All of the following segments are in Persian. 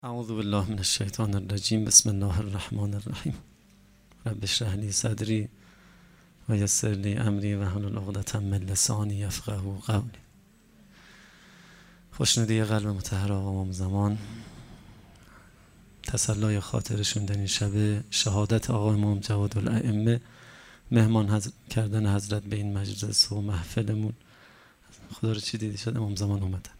اعوذ بالله من الشیطان الرجیم. بسم الله الرحمن الرحیم. رب اشرح لی صدری و یسر لی امری واحلل عقدة من لسانی یفقهوا قولی. خوشنودی قلب مطهر آقا امام زمان، تسلای خاطرشون در این شب شهادت آقا امام جواد الائمه، مهمان کردن حضرت به این مجلس و محفلمون. خدا رو چی دیدی شد امام زمان اومدن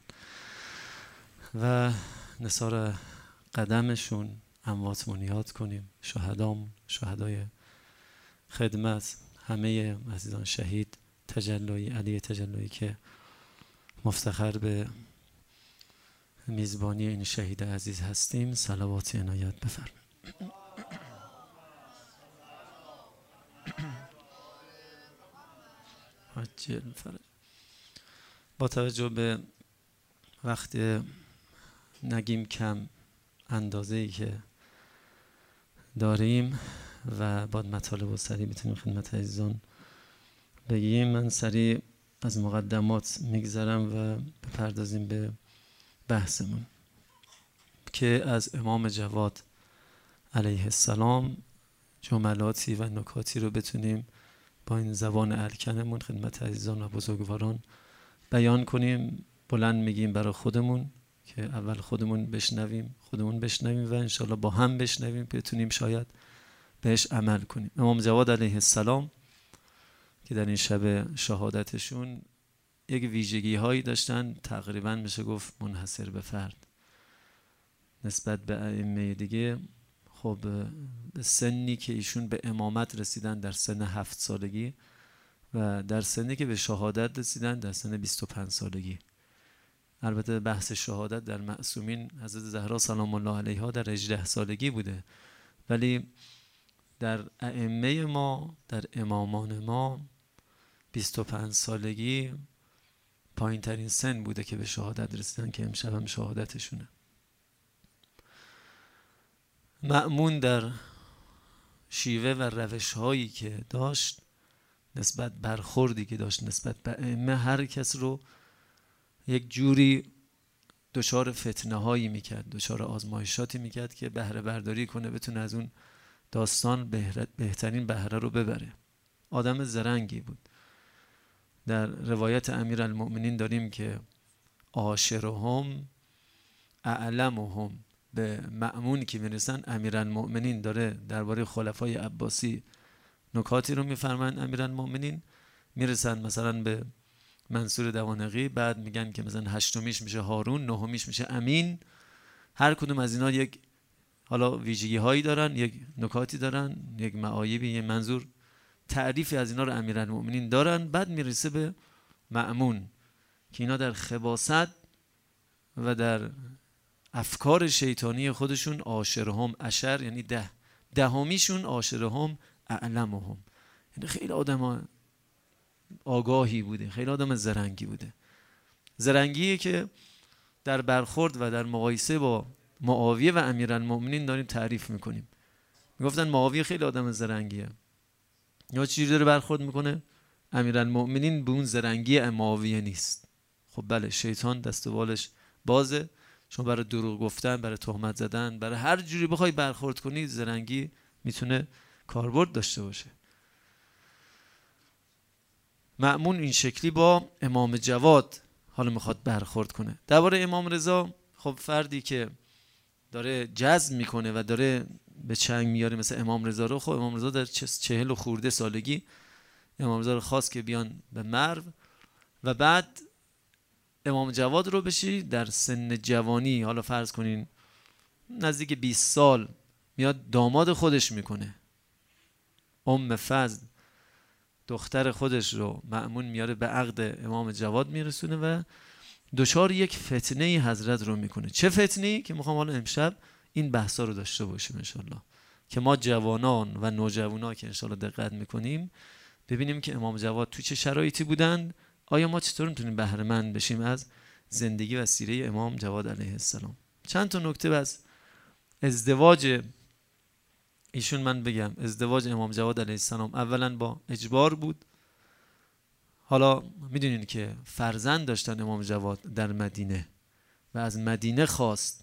و نثار قدمشون امواتمون یاد کنیم، شهدای خدمت، همه عزیزان شهید تجلایی، علی تجلایی که مفتخر به میزبانی این شهید عزیز هستیم، صلوات عنایت بفرمایید. با توجه به وقت نگیم کم اندازه‌ای که داریم و بعد مطالب و سریع بتونیم خدمت عزیزان بگیم، من سریع از مقدمات میگذرم و بپردازیم به بحثمون که از امام جواد علیه السلام جملاتی و نکاتی رو بتونیم با این زبان الکنمون خدمت عزیزان و بزرگواران بیان کنیم. بلند میگیم برای خودمون که اول خودمون بشنویم و انشالله با هم بشنویم، بتونیم شاید بهش عمل کنیم. امام جواد علیه السلام که در این شب شهادتشون یک ویژگی هایی داشتن، تقریبا میشه گفت منحصر به فرد نسبت به ائمه دیگه. خب به سنی که ایشون به امامت رسیدن در سن 7 سالگی و در سنی که به شهادت رسیدن در سن 25 سالگی. البته بحث شهادت در معصومین حضرت زهرا سلام الله علیها در 18 سالگی بوده، ولی در ائمه ما، در امامان ما 25 سالگی پایین ترین سن بوده که به شهادت رسیدن، که امشب هم شهادتشونه. مأمون در شیوه و روش هایی که داشت، نسبت برخوردی که داشت نسبت به ائمه، هر کس رو یک جوری دچار فتنه هایی میکرد، دچار آزمایشاتی میکرد که بهره برداری کنه، بتونه از اون داستان بهترین بهره رو ببره. آدم زرنگی بود. در روایت امیرالمؤمنین داریم که عاشرهم اعلمهم، به مأمون که میرسن امیرالمؤمنین داره درباره خلفای عباسی نکاتی رو میفرمایند. امیرالمؤمنین میرسن مثلا به منصور دوانقی، بعد میگن که مثلا هشتمیش میشه هارون، نهمیش میشه امین. هر کدوم از اینا یک حالا ویژگی هایی دارن، یک نکاتی دارن، یک معایبی، یک منظور، تعریفی از اینا رو امیرالمؤمنین دارن. بعد میرسه به مأمون که اینا در خباثت و در افکار شیطانی خودشون عاشرهم، عشر یعنی 10، دهمیشون عاشرهم اعلمهم، یعنی خیلی آدم آگاهی بوده، خیلی آدم زرنگی بوده. زرنگیه که در برخورد و در مقایسه با معاویه و امیرالمؤمنین داریم تعریف میکنیم. میگفتن معاویه خیلی آدم زرنگیه، یا چیزی داره برخورد میکنه، امیرالمؤمنین به اون زرنگی معاویه نیست. خب بله، شیطان دست و بالش بازه، چون برای دروغ گفتن، برای تهمت زدن، برای هر جوری بخوای برخورد کنی، زرنگی میتونه کاربرد داشته باشه. مأمون این شکلی با امام جواد حالا میخواد برخورد کنه. درباره امام رضا، خب فردی که داره جذب میکنه و داره به چنگ میاره مثل امام رضا رو، خب امام رضا در 40 خورده سالگی امام رضا رو خواست که بیان به مرو و بعد امام جواد رو بشی در سن جوانی، حالا فرض کنین نزدیک 20 سال، میاد داماد خودش میکنه. ام فضل دختر خودش رو مأمون میاره به عقد امام جواد میرسونه و دچار یک فتنه حضرت رو میکنه. چه فتنه‌ای که میخوام حالا امشب این بحثا رو داشته باشیم انشالله، که ما جوانان و نوجوانا که انشالله دقت میکنیم ببینیم که امام جواد تو چه شرایطی بودند، آیا ما چطور میتونیم بهره مند بشیم از زندگی و سیره امام جواد علیه السلام. چند تا نکته از ازدواج ایشون من بگم. ازدواج امام جواد علیه السلام اولا با اجبار بود. حالا میدونین که فرزند داشتن امام جواد در مدینه و از مدینه خواست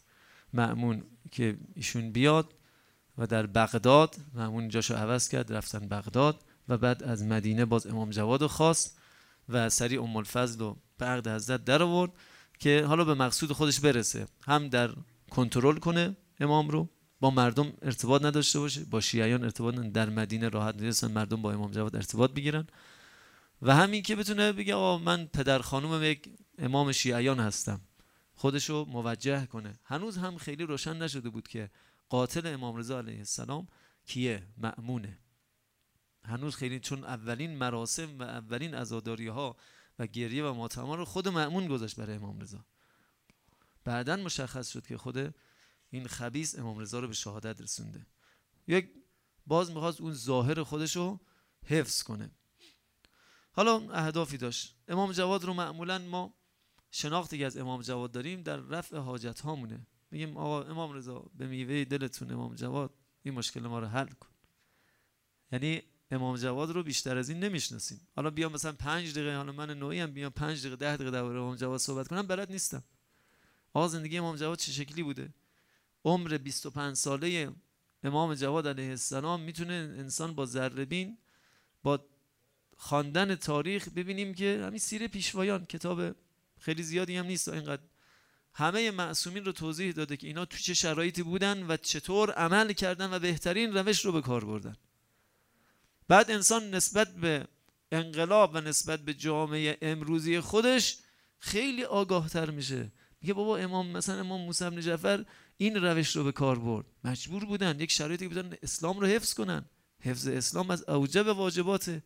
مأمون که ایشون بیاد و در بغداد مأمون جاشو عوض کرد، رفتن بغداد و بعد از مدینه باز امام جواد خواست و سریع ام الفضل و به عقد حضرت در آورد که حالا به مقصود خودش برسه، هم در کنترل کنه امام رو، با مردم ارتباط نداشته باشه، با شیعیان ارتباط در مدینه راحت نیستن مردم با امام جواد ارتباط بگیرن، و همین که بتونه بگه آقا من پدر خانوم یک امام شیعیان هستم، خودشو موجه کنه. هنوز هم خیلی روشن نشده بود که قاتل امام رضا علیه السلام کیه؟ مأمونه. هنوز خیلی، چون اولین مراسم و اولین عزاداری ها و گریه و ماتم رو خود مأمون گذاشت برای امام رضا. بعداً مشخص شد که خود این خبیث امام رضا رو به شهادت رسونده. یک باز میخواست اون ظاهر خودشو حفظ کنه. حالا اهدافی داشت. امام جواد رو معمولاً ما شناختی که از امام جواد داریم در رفع حاجت هامونه، میگیم آقا امام رضا به میوه دلتون امام جواد این مشکل ما رو حل کن. یعنی امام جواد رو بیشتر از این نمیشناسیم. حالا بیام مثلا 5 دقیقه، حالا من نوعی ام بیام 5 دقیقه 10 دقیقه درباره امام جواد صحبت کنم بلد نیستم. آقا زندگی امام جواد چه شکلی بوده؟ عمر 25 ساله امام جواد علیه السلام میتونه انسان با ذره بین با خواندن تاریخ ببینیم که همین سیره پیشوایان، کتاب خیلی زیادی هم نیست اینقدر، همه معصومین رو توضیح داده که اینا تو چه شرایطی بودن و چطور عمل کردن و بهترین روش رو به کار بردن. بعد انسان نسبت به انقلاب و نسبت به جامعه امروزی خودش خیلی آگاه تر میشه، میگه بابا مثلا امام موسی بن جعفر این روش رو به کار برد، مجبور بودن، یک شرایطی بودن اسلام رو حفظ کنن، حفظ اسلام از اوجب واجباته.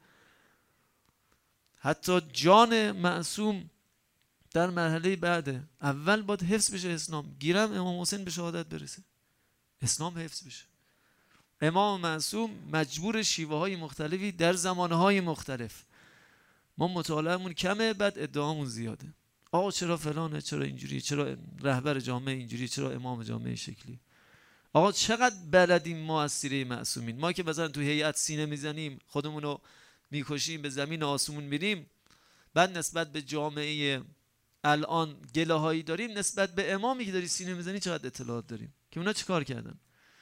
حتی جان معصوم در مرحله بعده، اول باید حفظ بشه اسلام، گیرم امام حسین به شهادت برسه، اسلام حفظ بشه. امام معصوم مجبور شیوه های مختلفی در زمانهای مختلف، ما مطالعهمون کمه بعد ادعامون زیاده، آقا چرا فلانه، چرا اینجوری، چرا رهبر جامعه اینجوری، چرا امام جامعه شکلی. آقا چقدر بلدیم ما از سیره معصومین، ما که مثلا تو هیئت سینه میزنیم خودمونو میکشیم به زمین آسمون میریم، بعد نسبت به جامعه الان گله هایی داریم، نسبت به امامی که داری سینه میزنی چقدر اطلاعات داریم که اونا چه کار کردن.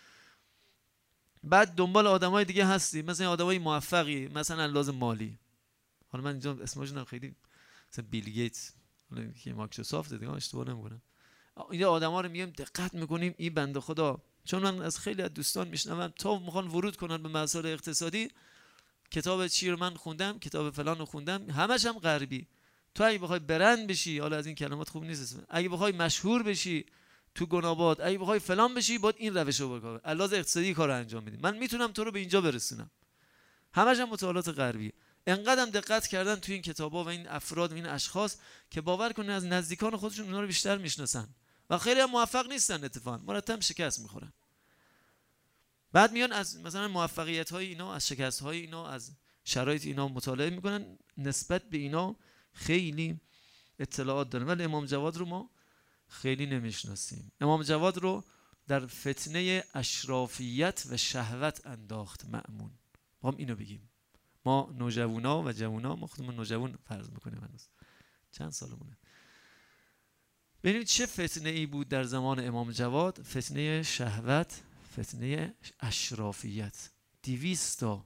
بعد دنبال آدمای دیگه هستی، مثلا آدمای موفقی، مثلا لازم مالی، حالا من اینجا اسمشون خیلی، مثلا بیل گیتس، حالا که مایکروسافت دیگه اشتباه نمیکنم، این آدما رو میگم دقت میکنیم این بنده خدا، چون من از خیلی از دوستان میشنوم تا میخوان ورود کنن به مسائل اقتصادی، کتاب چی رو من خوندم، کتاب فلان رو خوندم، همش هم غربی. تو اگه بخوای برند بشی، حالا از این کلمات خوب نیست، اگه بخوای مشهور بشی تو گناباد، اگه بخوای فلان بشی، باید این روش رو بکار، علاوه اقتصادی کارو انجام بدی، من میتونم تو رو به اینجا برسونم. همش هم مطالعات غربی. انقدرم دقت کردن تو این کتابا و این افراد و این اشخاص که باور کنید از نزدیکان خودشون اونا رو بیشتر میشناسن و خیلی هم موفق نیستن، اتفاقا مرتب شکست میخورن. بعد میان از مثلا موفقیت های اینا، از شکست های اینا، از شرایط اینا مطالعه میکنن، نسبت به اینا خیلی اطلاعات دارن، ولی امام جواد رو ما خیلی نمیشناسیم. امام جواد رو در فتنه اشرافیت و شهوت انداخت مأمون. ما هم اینو بگیم، ما نوجوانا و جوانا، ما خودمون نوجوان فرض میکنیم، هنوز چند سالمونه. ببینید چه فتنه ای بود در زمان امام جواد، فتنه شهوت، فتنه اشرافیت. 200 تا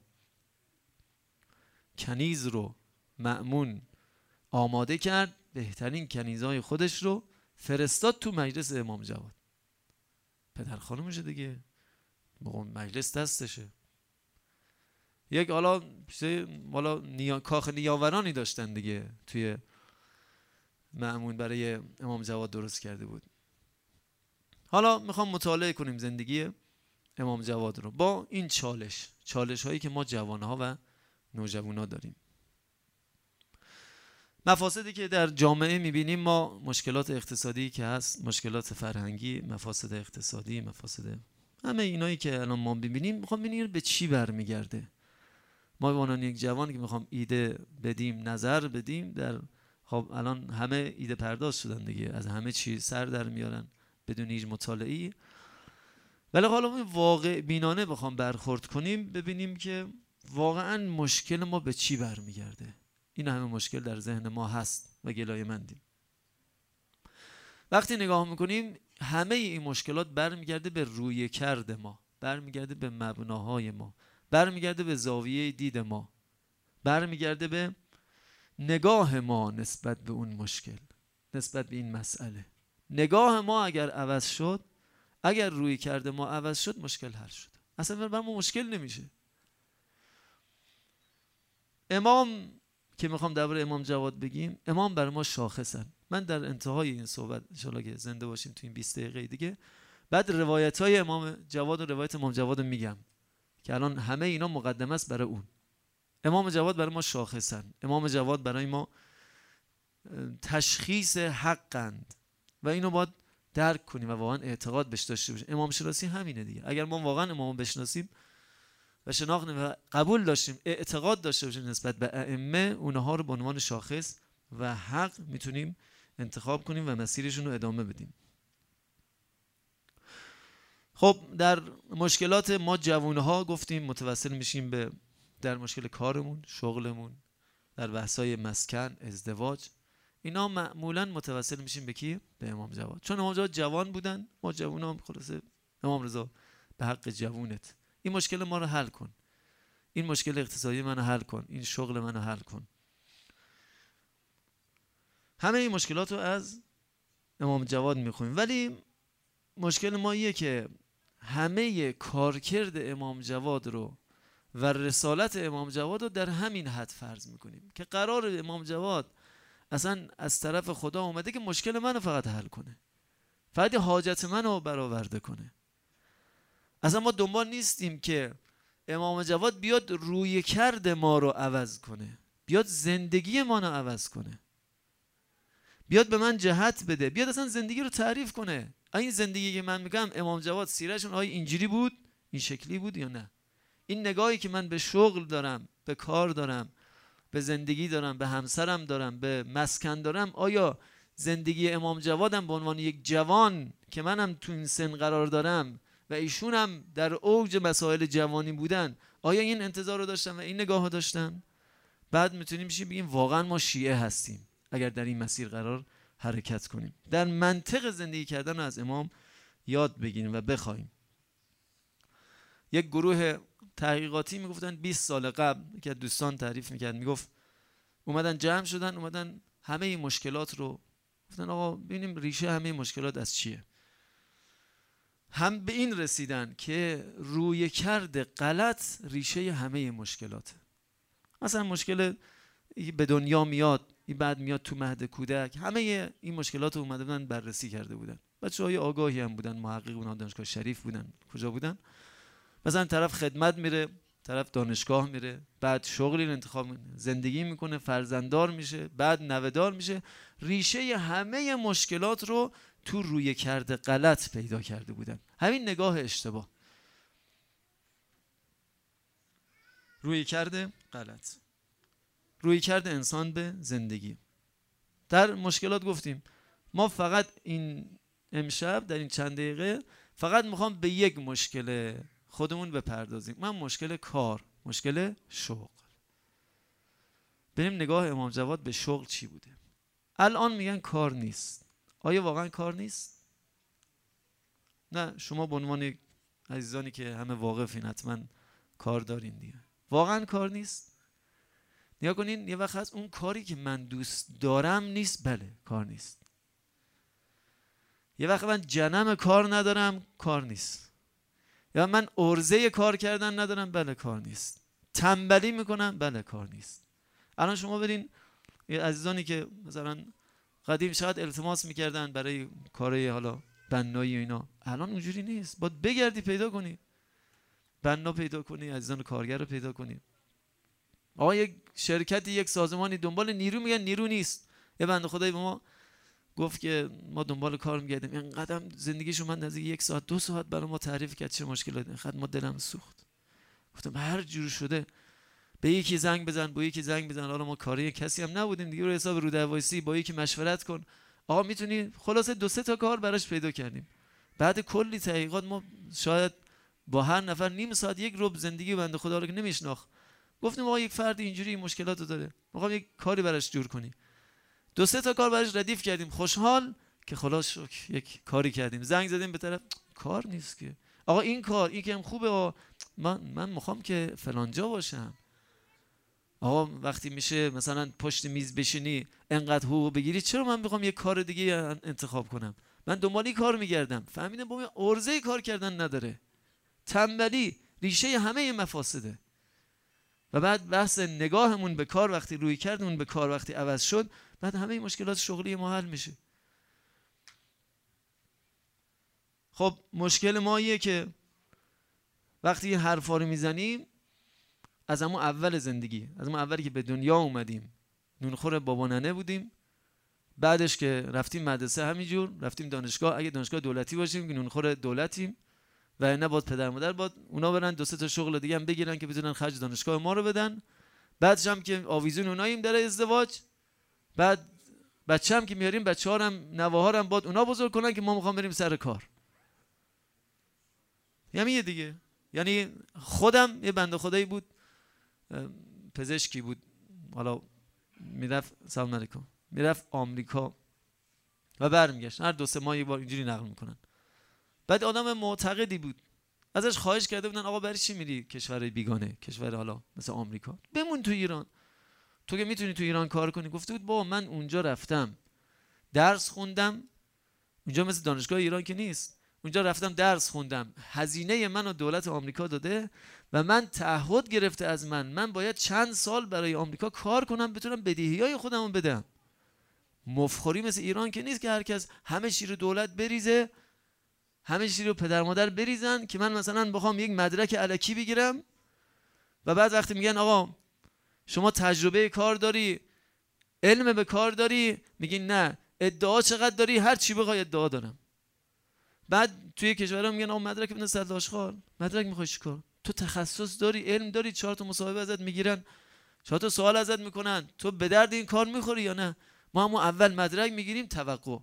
کنیز رو مأمون آماده کرد، بهترین کنیزهای خودش رو فرستاد تو مجلس امام جواد. پدر خانومشه دیگه، مجلس دستشه. یک حالا کاخ نیاورانی داشتن دیگه توی مأمون برای امام جواد درست کرده بود. حالا میخوام مطالعه کنیم زندگی امام جواد رو با این چالش هایی که ما جوانها و نوجوانا داریم. مفاسدی که در جامعه میبینیم ما، مشکلات اقتصادی که هست، مشکلات فرهنگی، مفاسد اقتصادی، مفاسد همه اینایی که الان ما میبینیم، میخوام ببینیم به چی برمیگرده. ما به عنوان یک جوان که میخوام ایده بدیم، نظر بدیم، در خب الان همه ایده پرداز شدن دیگه، از همه چی سر در میارن بدون هیچ مطالعه‌ای. ولی حالا ما واقع بینانه بخوام برخورد کنیم، ببینیم که واقعا مشکل ما به چی برمیگرده. این همه مشکل در ذهن ما هست و گلایه مندیم. وقتی نگاه میکنیم همه این مشکلات برمیگرده به روی کرد ما، برمیگرده به مبناهای ما، برمیگرده به زاویه دید ما، برمیگرده به نگاه ما نسبت به اون مشکل، نسبت به این مسئله. نگاه ما اگر عوض شد، اگر روی کرده ما عوض شد، مشکل حل شد. اصلا برای ما مشکل نمیشه. امام که میخوام درباره امام جواد بگیم، امام برای ما شاخصن. من در انتهای این صحبت ان شاءالله که زنده باشیم تو این 20 دقیقه دیگه، بعد روایت های امام جواد و روایت امام جواد رو میگم که الان همه اینا مقدمه است برای اون. امام جواد برای ما شاخصن، امام جواد برای ما تشخیص حقند و اینو باید درک کنیم و واقعا اعتقاد بهش داشته باشیم. امام شناسی همینه دیگه. اگر ما واقعا امام بشناسیم و شناختیم و قبول داشتیم، اعتقاد داشته باشیم نسبت به ائمه، اونها رو به عنوان شاخص و حق میتونیم انتخاب کنیم و مسیرشون رو ادامه بدیم. خب در مشکلات ما جوانها گفتیم متوسل میشیم به در مشکل کارمون، شغلمون، در بحث‌های مسکن، ازدواج، اینا معمولا متوسل میشیم به کی؟ به امام جواد. چون امام جواد جوان بودن، ما جوونا هم خلاصه امام رضا به حق جوونت این مشکل ما رو حل کن، این مشکل اقتصادی منو حل کن، این شغل منو حل کن. همه این مشکلات رو از امام جواد میخونیم. ولی مشکل ما ایه که همه کارکرد امام جواد رو و رسالت امام جواد رو در همین حد فرض میکنیم که قرار امام جواد اصلا از طرف خدا اومده که مشکل منو فقط حل کنه، فقط حاجت منو برآورده کنه. اصلا ما دنبال نیستیم که امام جواد بیاد روی کرد ما رو عوض کنه، بیاد زندگی ما رو عوض کنه، بیاد به من جهت بده، بیاد اصلا زندگی رو تعریف کنه. این زندگی که من میگم امام جواد سیرهشون آیا اینجوری بود، این شکلی بود یا نه؟ این نگاهی که من به شغل دارم، به کار دارم، به زندگی دارم، به همسرم دارم، به مسکن دارم، آیا زندگی امام جوادم به عنوان یک جوان که منم تو این سن قرار دارم و ایشونم در اوج مسائل جوانی بودن، آیا این انتظار رو داشتن و این نگاه رو داشتن؟ بعد میتونیم بگیم واقعا ما شیعه هستیم اگر در این مسیر قرار حرکت کنیم، در منطق زندگی کردن از امام یاد بگیریم و بخوایم. یک گروه تحقیقاتی میگفتن 20 سال قبل که دوستان تعریف میکرد، میگفت اومدن جمع شدن، اومدن همه این مشکلات رو گفتن آقا ببینیم ریشه همه این مشکلات از چیه. هم به این رسیدن که روی کرد غلط ریشه همه مشکلاته. مثلا مشکل به دنیا میاد، این بعد میاد تو مهد کودک، همه این مشکلات رو اومده بودن بررسی کرده بودن. بچه‌های آگاهی هم بودن، محقق بودن، دانشگاه شریف بودن، کجا بودن؟ مثلا طرف خدمت میره، طرف دانشگاه میره، بعد شغلی رو انتخاب میکنه، زندگی میکنه، فرزنددار میشه، بعد نوه‌دار میشه. ریشه همه مشکلات رو تو روی کرد غلط پیدا کرده بودن. همین نگاه اشتباه، روی کرد غلط، روی کرد انسان به زندگی. در مشکلات گفتیم ما فقط این امشب در این چند دقیقه فقط میخوام به یک مشکل خودمون بپردازیم. من مشکل کار، مشکل شغل. بریم نگاه امام جواد به شغل چی بوده. الان میگن کار نیست. آیا واقعا کار نیست؟ نه، شما به عنوان عزیزانی که همه واقفین حتما کار دارین دیگه. واقعا کار نیست؟ نگاه کنین یه وقت هست اون کاری که من دوست دارم نیست، بله کار نیست. یه وقت من جنم کار ندارم، کار نیست. یا من عرضه کار کردن ندارم، بله کار نیست. تنبلی میکنم، بله کار نیست. الان شما برین عزیزانی که مثلا قدیم شاید التماس میکردن برای کارهای حالا بنایی و اینا، الان اونجوری نیست. باید بگردی پیدا کنی، بنا پیدا کنی، عزیزان کارگر رو پیدا کنی. آقا یک شرکتی، یک سازمانی دنبال نیرو میگن، نیرو نیست. یه بنده خدایی به ما گفت که ما دنبال کار میگردیم، اینقدر زندگیشو من نزدیک 1 ساعت 2 ساعت برای ما تعریف کرد چه مشکلاتی، اینقدر ما دلم سوخت. گفتم هر جور شده به یکی زنگ بزن، با یکی زنگ بزن. حالا ما کاری کسی هم نبودیم دیگه، رو حساب رو دوایسی با یکی مشورت کن، آقا میتونی. خلاصه 2-3 تا کار براش پیدا کردیم. بعد کلی تحقیقات ما شاید با هر نفر نیم ساعت 1 ربع زندگی بنده خدا رو که نمیشناخت، گفتیم آقا یک فرد اینجوری این مشکلاتو داره، میخوام یک کاری براش جور کنی. 2-3 تا کار براش ردیف کردیم، خوشحال که خلاص شکر یک کاری کردیم. زنگ زدیم به طرف، کار نیست که آقا، این کار این که هم خوبه، من میخوام که فلانجا باشم. آقا وقتی میشه مثلا پشت میز بشینی انقدر حقوق بگیری، چرا من بخوام یک کار دیگه انتخاب کنم؟ من دنبال این کار میگردم. فهمیدم با ارزه کار کردن نداره. تنبلی ریشه همه مفاسده. و بعد بحث نگاهمون به کار، وقتی روی کردمون به کار وقتی عوض شد، بعد همه مشکلات شغلی ما حل میشه. خب مشکل ما ایه که وقتی این حرفا رو میزنیم، از همون اول زندگی، از همون اولی که به دنیا اومدیم نونخور بابا ننه بودیم، بعدش که رفتیم مدرسه همینجور، رفتیم دانشگاه، اگه دانشگاه دولتی باشیم که نونخور دولتیم، و نه باید پدر مادر باید اونا برن 2-3 تا شغل دیگه هم بگیرن که بتونن خرج دانشگاه ما رو بدن. بعدش هم که آویزون اوناییم در ازدواج، بعد بچه هم که میاریم، بچه‌ها هم نوه‌ها هم باید اونا بزرگ کنن که ما میخوام بریم سر کار. یعنی دیگه، یعنی خودم یه بنده خدایی بود، پزشکی بود، حالا میرفت سلام علیکم، میرفت آمریکا و برمیگشت، هر 2-3 ماه یه بار اینجوری نقل میکنن. بعد آدم معتقدی بود، ازش خواهش کرده بودن آقا برای چی میری کشور بیگانه، کشور حالا مثل آمریکا، بمون تو ایران، تو که میتونی تو ایران کار کنی. گفته بود بابا من اونجا رفتم درس خوندم، اونجا مثل دانشگاه ایران که نیست، اونجا رفتم درس خوندم، هزینه منو دولت آمریکا داده و من تعهد گرفته از من باید چند سال برای آمریکا کار کنم بتونم بدهیای خودمو بدم. مفخوری مثل ایران که نیست که هر کس همه چی رو دولت بریزه، همه چی رو پدر مادر بریزن که من مثلا بخوام یک مدرک الکی بگیرم و بعد وقتی میگن آقا شما تجربه کار داری، علم به کار داری، میگین نه. ادعا چقدر داری؟ هر چی بخوای ادعا دارم. بعد توی کشورها میگن آقا مدرک بده صد آشغال، مدرک میخوای چیکار؟ تو تخصص داری، علم داری، 4 تا مصاحبه ازت میگیرن، 4 تا سوال ازت میکنن، تو به درد این کار میخوری یا نه؟ ما هم اول مدرک میگیریم توقع.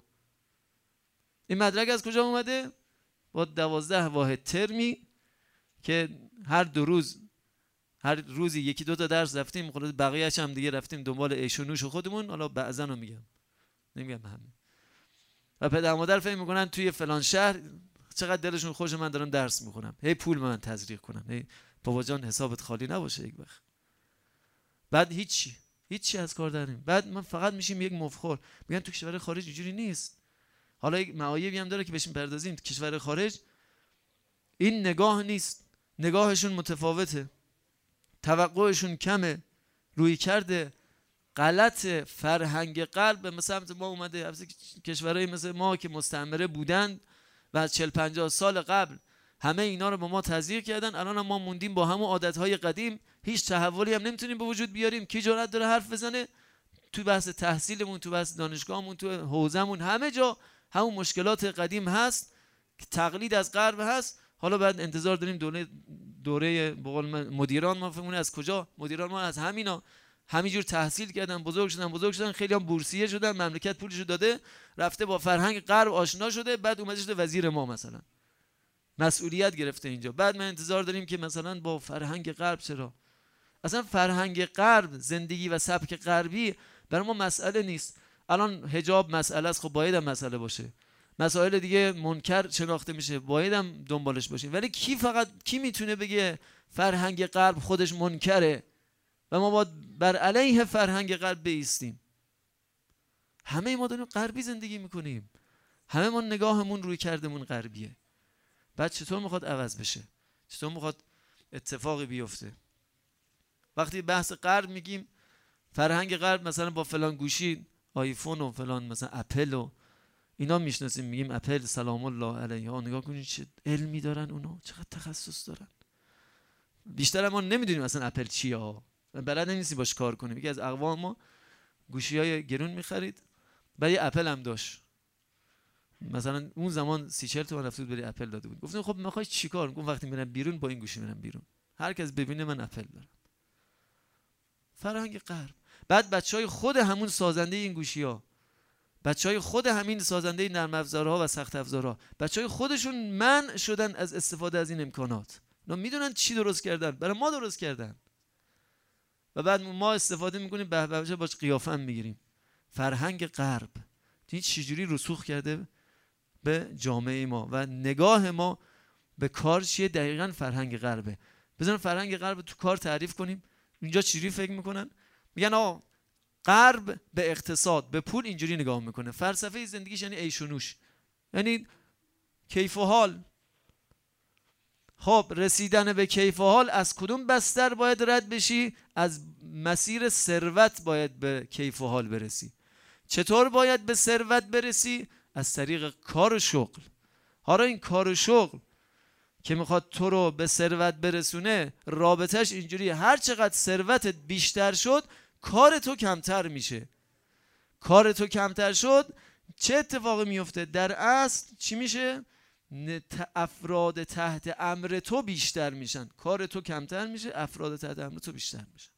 این مدرک از کجا اومده؟ با 12 واحد ترمی که هر 2 روز، هر روزی 1-2 تا درس رفتیم، خلاص بقیه‌اش هم دیگه رفتیم دنبال عیش و نوش خودمون. حالا بعضن رو میگم، نمیگم همه. و پدر مادر فکر میکنن توی فلان شهر چقدر دلشون خوشه من دارم درس میخونم، هی پول من تزریق کنن، هی بابا جان حسابت خالی نباشه یک وقت. بعد هیچی از کار داریم. بعد من فقط میشیم یک مفخور. میگن تو کشور خارج اینجوری نیست. حالا یک معایبی هم داره که بهش پردازیم. تو کشور خارج این نگاه نیست، نگاهشون متفاوته، توقعشون کمه، روی کرده غلط، فرهنگ غرب مثلا ما اومده. کشورهای مثل ما که مستعمره بودند و از 40-50 سال قبل همه اینا رو با ما تزریق کردن، الان هم ما موندیم با همون عادتهای قدیم، هیچ تحولی هم نمیتونیم به وجود بیاریم. کی جرأت داره حرف بزنه؟ تو بحث تحصیلمون، تو بحث دانشگاهمون، تو حوزمون، همه جا همون مشکلات قدیم هست که تقلید از غرب هست. حالا بعد انتظار داریم دوره بقول مدیران ما فهمونه از کجا؟ مدیران ما از همینا همینجور تحصیل کردن، بزرگ شدن، خیلی هم بورسیه شدن، مملکت پولشو داده، رفته با فرهنگ غرب آشنا شده، بعد اومده شده وزیر ما مثلا، مسئولیت گرفته اینجا. بعد ما انتظار داریم که مثلا با فرهنگ غرب. چرا؟ اصلا فرهنگ غرب، زندگی و سبک غربی برای ما مسئله نیست. الان حجاب مسئله است، خب باید هم مسئله باشه. مسائل دیگه منکر شناخته میشه، باید هم دنبالش باشیم. ولی کی میتونه بگه فرهنگ غرب خودش منکره و ما باید بر علیه فرهنگ غرب بایستیم؟ همه ما داریم غربی زندگی میکنیم، همه ما نگاهمون روی کردمون غربیه. بعد چطور میخواد عوض بشه؟ چطور میخواد اتفاقی بیفته؟ وقتی بحث غرب میگیم، فرهنگ غرب مثلا با فلان گوشی آیفون و فلان مثلا اپل و اینا میشناسیم، میگیم اپل سلام الله علیها. نگاه کنید چه علمی دارن اونا، چقدر تخصص دارن. بیشتر ما نمیدونیم اصلا اپل چیه ها، بلد نیستیم باش کار کنیم. یکی از اقوام ما گوشی‌های گرون می‌خرید، بعد یه اپل هم داشت، مثلا اون زمان 30-40 تومن رفت بود برای اپل داده بود. گفتم خب می‌خوای چیکار؟ گفت وقتی میرم بیرون با این گوشی میرم بیرون، هر کس ببینه من اپل دارم. فرهنگ غرب. بعد بچهای خود همون سازنده این گوشی‌ها، بچهای خود همین سازنده نرم افزارها و سخت افزارها، بچهای خودشون منع شدن از استفاده از این امکانات. اونا میدونن چی درست کردن، برای ما درست کردن و بعد ما استفاده میکنیم، به باش قیافه هم میگیریم. فرهنگ غرب این چجوری رسوخ کرده به جامعه ما و نگاه ما به کار چیه؟ دقیقاً فرهنگ غربه. بزنیم فرهنگ غرب تو کار تعریف کنیم. اینجا چجوری فکر میکنن؟ میگن آقا غرب به اقتصاد، به پول اینجوری نگاه میکنه. فلسفه زندگیش یعنی عیش و نوش، یعنی کیف و حال. خب رسیدن به کیف و حال از کدوم بستر باید رد بشی؟ از مسیر ثروت باید به کیف و حال برسی. چطور باید به ثروت برسی؟ از طریق کار و شغل. حالا این کار و شغل که میخواد تو رو به ثروت برسونه، رابطش اینجوری هر چقدر ثروتت بیشتر شد کار تو کمتر میشه. کار تو کمتر شد چه اتفاقی میفته؟ در اصل چی میشه؟ افراد تحت امر تو بیشتر میشن. کار تو کمتر میشه، افراد تحت امر تو بیشتر میشن.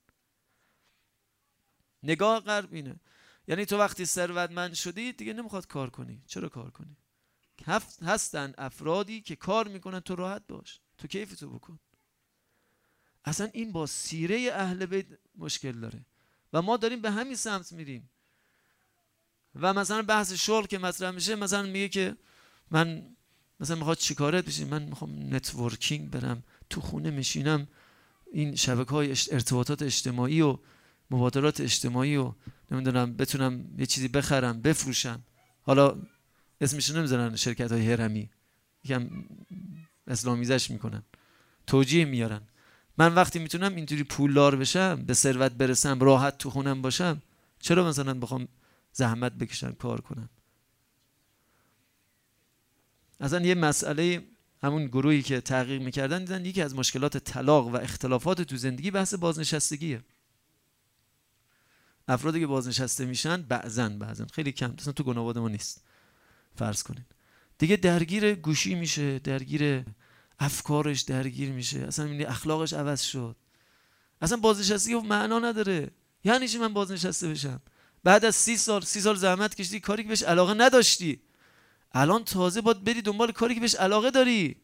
نگاه غرب اینه. یعنی تو وقتی ثروتمند شدی دیگه نمیخواد کار کنی. چرا کار کنی؟ هستن افرادی که کار میکنن، تو راحت باش، تو کیف تو بکن. اصلا این با سیره اهل بیت مشکل داره و ما داریم به همین سمت میریم. و مثلا بحث شغل که مطرح میشه، مثلا میگه که من مثلا میخواد چیکارت بشی؟ من میخوام نتورکینگ برم، تو خونه میشینم این شبکه‌های ارتباطات اجتماعی و مبادلات اجتماعی و نمیدونم بتونم یه چیزی بخرم بفروشم. حالا اسمش نمیذارن شرکت‌های هرمی، یکم اسلامیزش میکنن، توجیه میارن. من وقتی میتونم اینجوری پولدار بشم، به ثروت برسم، راحت تو خونم باشم، چرا مثلا بخوام زحمت بکشم کار کنم؟ اصلا یه مسئله، همون گروهی که تحقیق میکردن دیدن یکی از مشکلات طلاق و اختلافات تو زندگی بحث بازنشستگیه. افرادی که بازنشسته میشن بعضن خیلی کم، اصلا تو گناهباد ما نیست، فرض کنین، دیگه درگیر گوشی میشه، درگیر افکارش درگیر میشه، اصلا این اخلاقش عوض شد. اصلا بازنشستگی معنا نداره. یعنی چی من بازنشسته بشم؟ بعد از 30 سال زحمت کشیدی، کاری که بهش علاقه نداشتی، الان تازه باید بری دنبال کاری که بهش علاقه داری.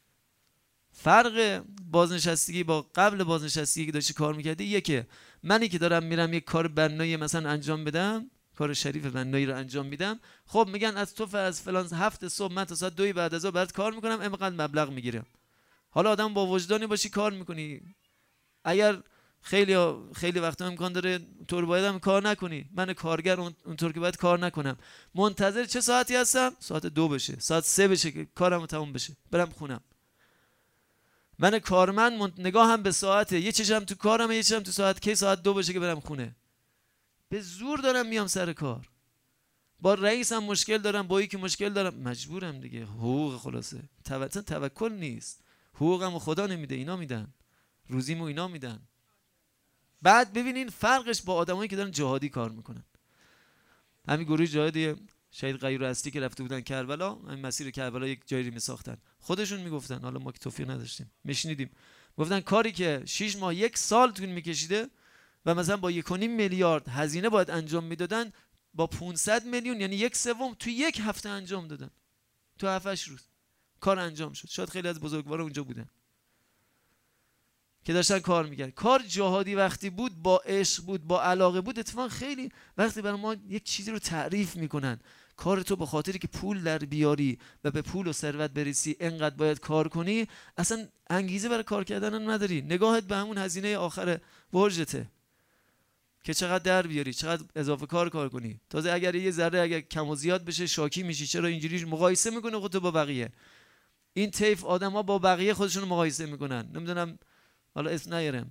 فرق بازنشستگی با قبل بازنشستگی که داشتی کار میکردی یکه. منی که دارم میرم یک کار بنایی مثلا انجام بدم، کار شریف بنایی رو انجام میدم، خب میگن از تو از فلان هفت صبح من تا ساعت 2 بعد از ظهر برات کار میکنم، اینقدر مبلغ میگیرم. حالا آدم با وجدانی باشی کار میکنی. اگر خیلی وقتا امکان داره تو رو باید هم کار نکنی، من کارگر اونطور که باید کار نکنم، منتظر چه ساعتی هستم؟ ساعت 2 بشه، ساعت 3 بشه که کارم تموم بشه برم خونم. من کارمند نگاه هم به ساعته، یه چشم تو کارم، یه چشم تو ساعت کی ساعت 2 بشه که برم خونه. به زور دارم میام سر کار، با رئیسم مشکل دارم، با یکی مشکل دارم، مجبورم دیگه. حقوق خلاصه توکل نیست، حقوقمو خدا نمیده، اینا میدن، روزیمو اینا میدن. بعد ببینین فرقش با آدمایی که دارن جهادی کار میکنن. همین گروه جهادی شهید غیور اصلی که رفته بودن کربلا، همین مسیر کربلا یک جایی میساختن، خودشون میگفتن، حالا ما که توفیق نداشتیم میشنیدیم، گفتن کاری که 6 ماه 1 سال طول میکشیده و مثلا با 1.5 میلیارد هزینه باید انجام میدادن، با 500 میلیون یعنی 1/3 تو 1 هفته انجام دادن. تو 7-8 روز کار انجام شد. شاید خیلی از بزرگوارا اونجا بودن که داشتن کار میکرد. کار جهادی وقتی بود، با عشق بود، با علاقه بود، اتفاقا خیلی وقتی برای ما یک چیزی رو تعریف میکنن، کار تو به خاطری که پول در بیاری و به پول و ثروت برسی انقدر باید کار کنی، اصلا انگیزه برای کار کردن نداری. نگاهت به همون هزینه آخر برجته که چقدر در بیاری، چقدر اضافه کار کنی. تازه اگر یه ذره اگر کم و زیاد بشه شاکی میشی، چرا اینجوری مقایسه میکنه خودتو با بقیه. این طیف آدما با بقیه خودشون رو مقایسه میکنن. نمیدونم حالا اسم نیارم،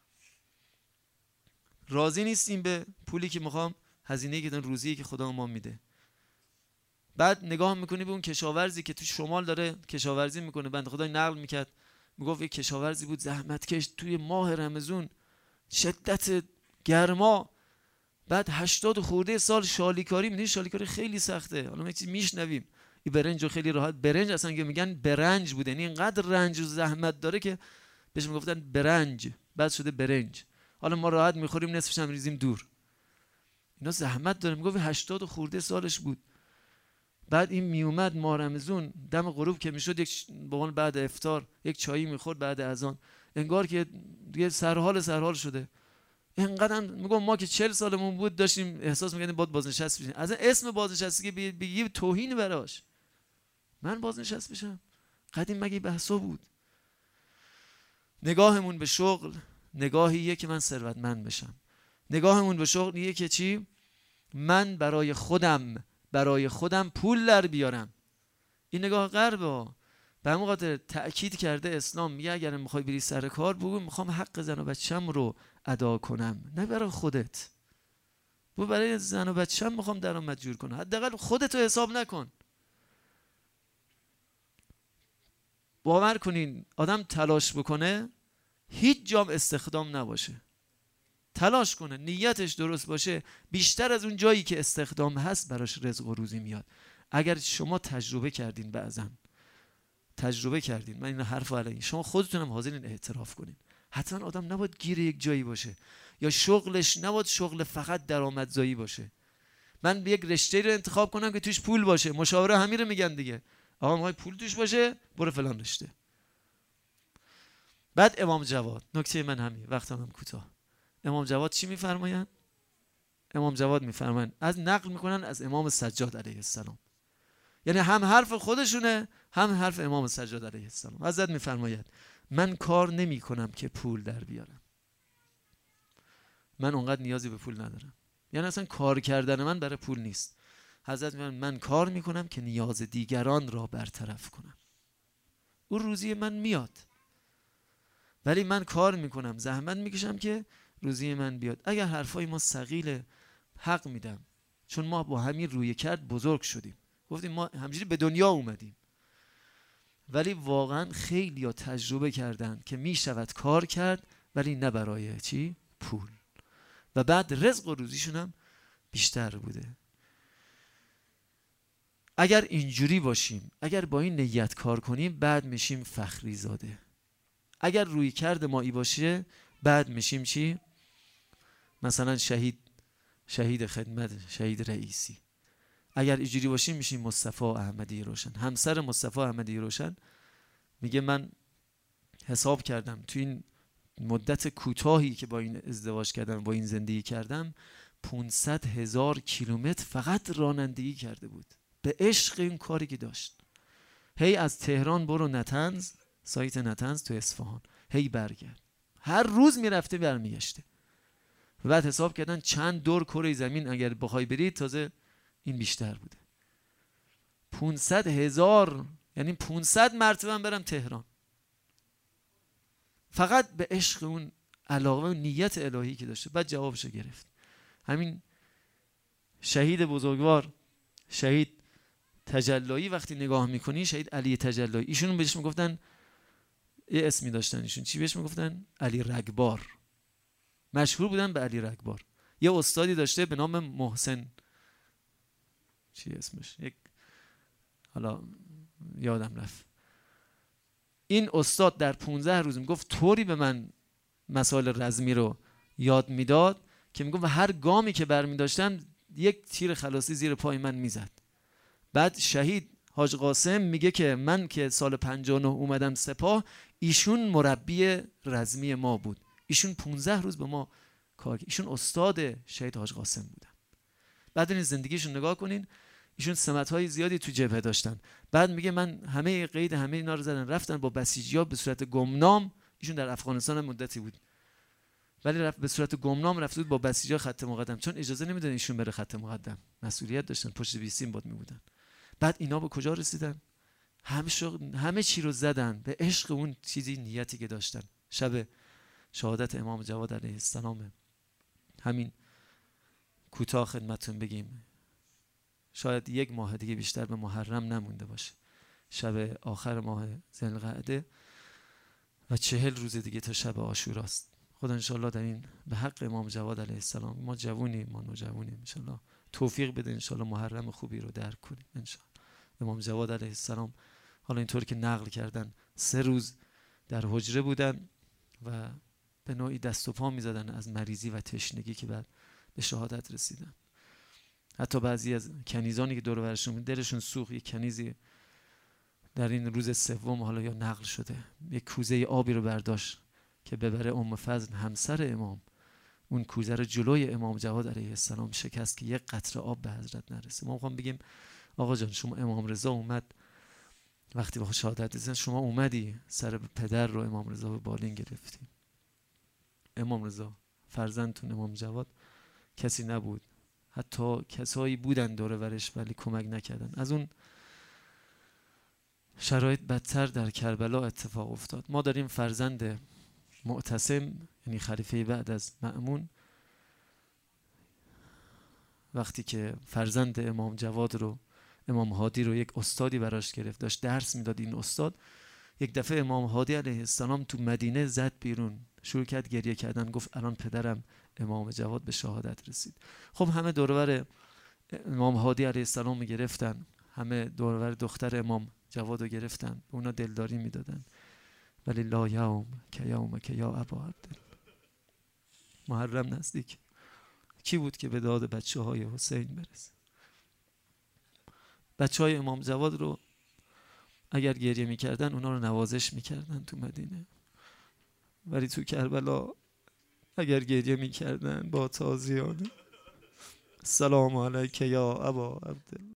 راضی نیستیم به پولی که میخوام، هزینه‌ای که روزی که خدا ما میده. بعد نگاه میکنی به اون کشاورزی که تو شمال داره کشاورزی میکنه. بنده خدا نقل میکرد، میگفت یک کشاورزی بود زحمت کش توی ماه رمضان، شدت گرما، بعد 80 خورده سال شالیکاری. میدونی شالیکاری خیلی سخته. حالا ما چیزی میشنویم، این برنج رو خیلی راحت، برنج اصلا که میگن برنج بوده، یعنی اینقدر رنج و زحمت داره که بهش میگفتن برنج، بعد شده برنج. حالا ما راحت میخوریم، نصفش هم ریزیم دور. اینا زحمت داره. میگفت 80 خورده سالش بود. بعد این میومد ماه رمضان دم غروب که میشد، یک بقول بعد افطار یک چایی میخورد بعد اذان، انگار که دیگه سرحال شده، اینقدر میگم ما که 40 سالمون بود داشتیم احساس می‌کردیم باید بازنشست بشیم. از اسم بازنشستگی بگی توهین براش. من بازنشست بشم؟ قدیم مگه بحثا بود؟ نگاهمون به شغل نگاهیه که من ثروتمند بشم. نگاهمون به شغل اینه که چی؟ من برای خودم پول در بیارم. این نگاه غربه. به همون خاطر تأکید کرده اسلام، میگه اگر میخوای بری سر کار بگو میخوام حق زن و بچه‌م رو ادا کنم، نه برای خودت. بگو برای زن و بچه‌م میخوام درآمد جور کنم. حداقل خودت رو حساب نکن. باور کنین آدم تلاش بکنه هیچ جام استخدام نباشه، تلاش کنه نیتش درست باشه، بیشتر از اون جایی که استخدام هست براش رزق و روزی میاد. اگر شما تجربه کردین، بعضن تجربه کردین، من این حرفو علیه شما خودتونم حاضرین اعتراف کنین، حتما آدم نباید گیر یک جایی باشه، یا شغلش نباید شغل فقط درآمدزایی باشه. من یک رشته رو انتخاب کنم که توش پول باشه. مشاوره همین رو میگن دیگه، آقا میخوای پول توش باشه برو فلان رشته. بعد امام جواد، نکته من همین، وقتم هم کوتاه. امام جواد چی میفرمایند؟ امام جواد میفرمایند، از نقل میکنن از امام سجاد علیه السلام، یعنی هم حرف خودشونه هم حرف امام سجاد علیه السلام. حضرت میفرماید من کار نمی کنم که پول در بیارم، من اونقدر نیازی به پول ندارم، یعنی اصلا کار کردن من برای پول نیست. حضرت میفرماید من کار میکنم که نیاز دیگران را برطرف کنم. اون روزی من میاد، ولی من کار میکنم، زحمت میکشم که روزی من بیاد. اگر حرفای ما ثقیله حق میدم، چون ما با همین روی کرد بزرگ شدیم، گفتیم ما همجوری به دنیا اومدیم. ولی واقعا خیلی ها تجربه کردن که میشود کار کرد ولی نه برای چی؟ پول. و بعد رزق و روزیشون هم بیشتر بوده. اگر اینجوری باشیم، اگر با این نیت کار کنیم، بعد میشیم فخری زاده. اگر روی کرد ما ای باشه بعد میشیم چی؟ مثلا شهید خدمت، شهید رئیسی. اگر اینجوری باشیم میشیم مصطفی احمدی روشن. همسر مصطفی احمدی روشن میگه من حساب کردم تو این مدت کوتاهی که با این ازدواج کردم، با این زندگی کردم، 500,000 کیلومتر فقط رانندگی کرده بود به عشق این کاری که داشت. هی از تهران برو نتنز، سایت نتنز تو اصفهان، هی برگرد، هر روز میرفته برمیگشته. و بعد حساب کردن چند دور کره زمین اگر بخوای برید تازه این بیشتر بوده. 500,000 یعنی 500 مرتبه برم تهران، فقط به عشق اون علاقه و نیت الهی که داشته. بعد جوابشو گرفت. همین شهید بزرگوار، شهید تجلایی، وقتی نگاه میکنی شهید علی تجلایی، ایشون بهش میگفتن یه اسمی داشتن، ایشون چی بهش میگفتن؟ علی رگبار. مشهور بودن به علی رگبار. یه استادی داشته به نام محسن، چی اسمش، یک حالا یادم رفت. این استاد در 15 روز میگفت طوری به من مسائل رزمی رو یاد میداد که میگفت هر گامی که برمی داشتم یک تیر خلاصی زیر پای من میزد. بعد شهید حاج قاسم میگه که من که سال 59 اومدم سپاه، ایشون مربی رزمی ما بود، ایشون 15 روز به ما کار، ایشون استاد شهید حاج قاسم بودن. بعد این زندگیشون نگاه کنین، ایشون سمت‌های زیادی تو جبهه داشتن. بعد میگه من همه قید همه اینا رو زدن رفتن با بسیجی‌ها به صورت گمنام، ایشون در افغانستان مدتی بود ولی به صورت گمنام رفت بود با بسیجی‌ها خط مقدم، چون اجازه نمیدادن ایشون بره خط مقدم، مسئولیت داشتن، پشت بیسیم باد میبودن. بعد اینا به کجا رسیدن؟ همه چی رو زدن به عشق اون چیزی، نیتی که داشتن. شب شهادت امام جواد علیه السلام، همین کوتاه خدمتتون بگیم، شاید 1 ماه دیگه بیشتر به محرم نمونده باشه، شب آخر ماه ذوالقعده و 40 روز دیگه تا شب عاشوراست. خدا انشالله در این به حق امام جواد علیه السلام، ما جوونیم، ما نوجوانیم، انشالله توفیق بده، انشالله محرم خوبی رو درک کنیم انشالله. امام جواد علیه السلام حالا اینطور که نقل کردن 3 روز در حجره بودن و به نوعی دست و پا میزدن از مریضی و تشنگی که بعد به شهادت رسیدن. حتی بعضی از کنیزانی که دور و برشون دلشون سوخت، یک کنیزی در این روز 3 حالا یا نقل شده یک کوزه آبی رو برداشت که ببره ام فضل همسر امام اون کوزه رو جلوی امام جواد علیه السلام شکست که یک قطره آب به حضرت نرسه. ما میخوام بگیم آقا جان شما امام رضا اومد وقتی با شهادت رسید، شما اومدی سر پدر رو امام رضا به بالین گرفتی. امام رضا فرزندتون امام جواد کسی نبود، حتی کسایی بودن دوره ورش ولی کمک نکردن. از اون شرایط بدتر در کربلا اتفاق افتاد. ما داریم فرزند معتصم یعنی خلیفه بعد از مأمون، وقتی که فرزند امام جواد رو، امام هادی رو یک استادی براش گرفت داشت درس میداد، این استاد یک دفعه امام هادی علیه السلام تو مدینه زد بیرون، شروع کرد گریه کردن، گفت الان پدرم امام جواد به شهادت رسید. خب همه دورور امام هادی علیه السلام گرفتن، همه دورور دختر امام جواد رو گرفتن، اونا دلداری میدادن، ولی لا یوم که یوم که یا ابا عبدالله. محرم نزدیک، کی بود که به داد بچه های حسین برسه؟ بچه های امام جواد رو اگر گریه میکردن اونا رو نوازش میکردن تو مدینه، ولی تو کربلا اگر گریه میکردن با تازیانه سلام علیک یا ابا عبدالله.